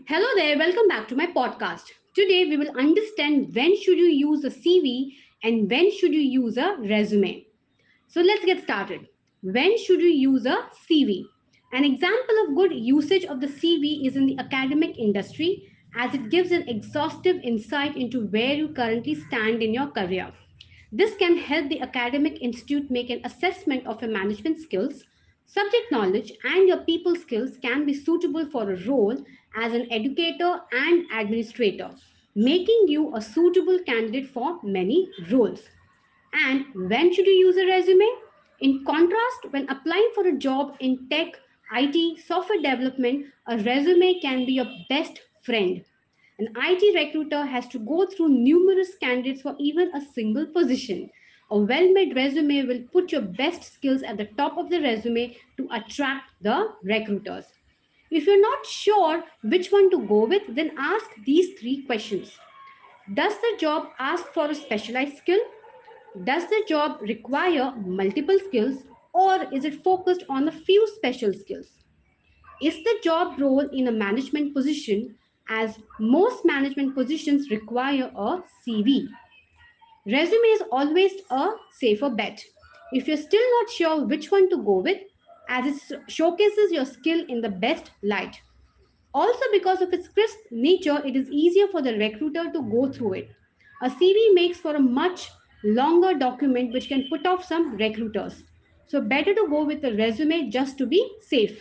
Hello there, welcome back to my podcast. Today we will understand when should you use a CV and when should you use a resume. So let's get started. When should you use a CV? An example of good usage of the CV is in the academic industry as it gives an exhaustive insight into where you currently stand in your career. This can help the academic institute make an assessment of your management skills, subject knowledge, and your people skills can be suitable for a role as an educator and administrator, making you a suitable candidate for many roles. And when should you use a resume? In contrast, when applying for a job in tech, IT, software development, a resume can be your best friend. An IT recruiter has to go through numerous candidates for even a single position. A well made resume will put your best skills at the top of the resume to attract the recruiters. If you're not sure which one to go with, then ask these three questions. Does the job ask for a specialized skill? Does the job require multiple skills or is it focused on a few special skills? Is the job role in a management position as most management positions require a CV? Resume is always a safer bet. If you're still not sure which one to go with, as it showcases your skill in the best light. Also, because of its crisp nature, it is easier for the recruiter to go through it. A CV makes for a much longer document which can put off some recruiters. So, better to go with a resume just to be safe.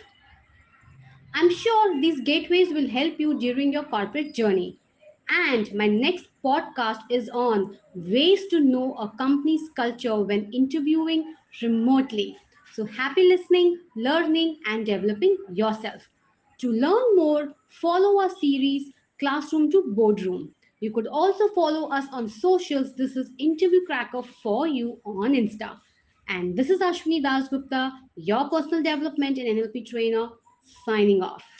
I'm sure these gateways will help you during your corporate journey. And my next podcast is on ways to know a company's culture when interviewing remotely. So happy listening, learning, and developing yourself. To learn more, follow our series Classroom to Boardroom. You could also follow us on socials. This is Interview Cracker for you on Insta. And this is Ashwini Das Gupta, your personal development and NLP trainer, signing off.